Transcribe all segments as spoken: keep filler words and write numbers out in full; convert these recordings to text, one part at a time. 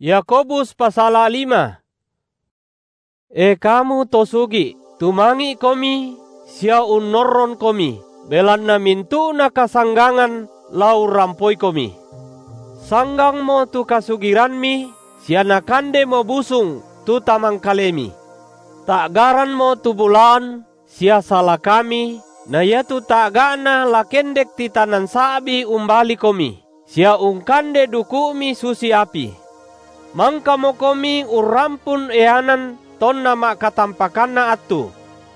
Yakobus pasal lima. E kamu tosugi, tumangi komi, sia unorron komi, belanna mintu na kasanggangan lau rampoi komi. Sanggang mo tu kasugiranmi, sia nakande mo busung tu tamang kalemi. Tak garan mo tu bulan, sia salah kami, na ya tu tak gana lakendek titanan sabi umbali komi, sia ungkande dukumi susi api. Mangka mo komi urampun eanan ton nama katampakanna atu.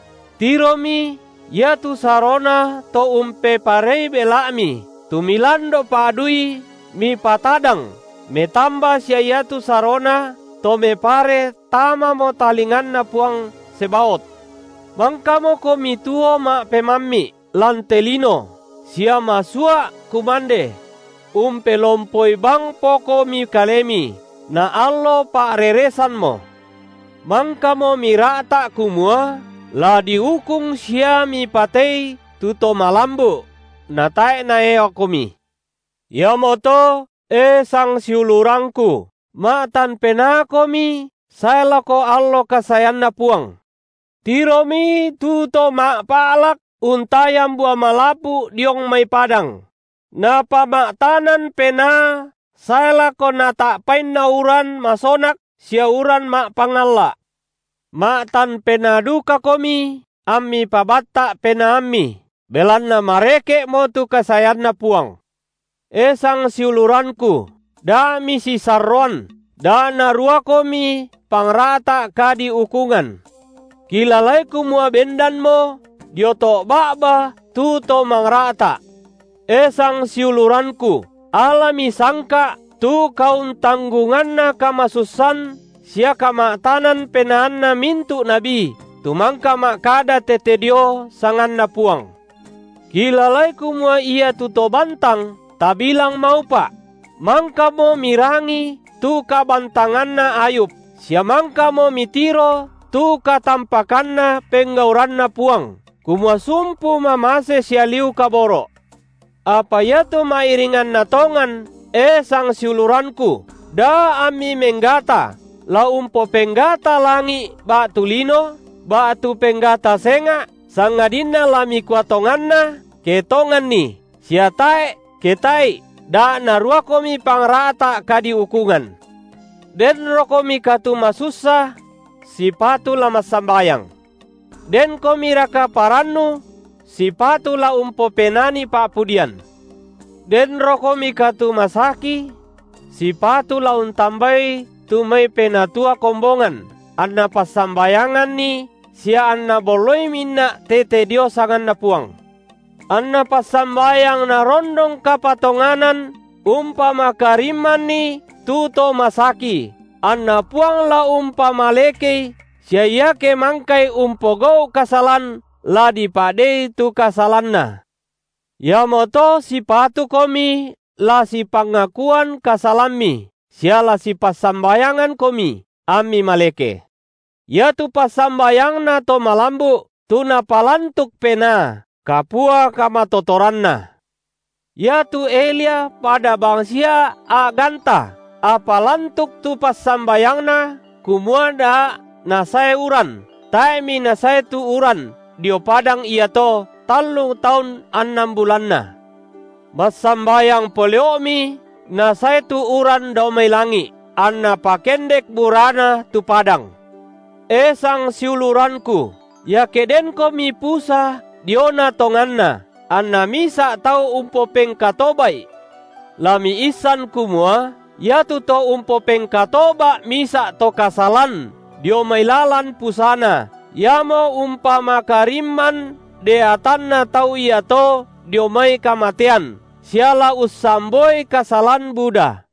Tiromi, ya tu sarona to umpe parei belami, tu milando padui mi patadang, me tamba sia ya tu sarona to me pare tama mo talingan na puang sebaot. Mangka mo komi tuo ma pemammi lantelino, sia masua kumande, umpe lompoi bang poko mi kalemi, na allo pa reresan mo. Mangka mo mirata kumua, la diukung sia mi patei tuto malambu, na tae na eo komi. Ya moto, e sang siulurangku, ma tan pena komi, saya lako allo kasayan na puang. Tiromi tuto ma palak, untayam bua malapu diong may padang. Na pamaktanan pena, saya lako na tak pain na uran masonak, sia uran ma pangalla. Ma tan pena duka komi, ammi pabatta pena ammi, belanna mareke mo tu kasayan na puang. Esang siuluranku, da mi si sarron, da narua komi pangrata kadi ukungan. Kilalai kumua bendan mo, dioto baba tuto mangrata. Esang siuluranku, alami sangka tu kaun tanggungan na kamasusan, sia kamaktanan penaan na mintu nabi, tumangka makada tetedio sangan na puang. Kilalai kumua ia tuto bantang, tabilang mau pa, mangka mo mirangi tu kabantangan na Ayub, sia mangka mo mitiro tu katampakan na penggauran na puang, kumua sumpu mamase sia liu kaboro. Apa ya tu mairingan na tongan, e sang siuluranku, da ami menggata, la umpo penggata langi ba tulino, ba tu penggata senga, sangadina lami kuatonganna, ketongan ni, sia tae, ketai, da narua komi pangrata kadi ukungan. Den rokomi katu masusa, si patu lama sambayang. Den komi raka parannu, si patu la umpo penani papudian. Den rokomi katu masaki, si patu la untambai tumai penatua kombongan. Anna pasambayangan ni, sia anna boloi minna tete dio sangan na puang. Anna pasambayang na rondong kapatonganan, umpama kariman ni tuto masaki. Anna puang la umpama lekei, sia yake mangkai umpogou kasalan, la dipadei tu kasalanna. Ya moto si patu komi, la si pangakuan kasalammi, sia la si pasambayangan komi, ami maleke. Ya tu pasambayang na to malambu, tu na palantuk pena, kapua kamatotoranna. Ya tu Elia pada bangsia aganta, apalantuk tu pasambayang na, kumuada nasai uran, taemi nasai tu uran, dio padang ia to, talung tahun enam bulan na. Basambayang poliomi, nasai tu uran domai langi, anna pakendek burana tu padang. Esang siuluranku, ya keden komi pusa, diona tonganna, anna misa tau umpo pengkatobai. Lami isan kumua, ya tu to umpo pengkatoba misa to kasalan, dio mailalan pusana, ya mo umpama kariman, deatanna tau ia to, dio mai kamatian, siala usamboi kasalan Buddha.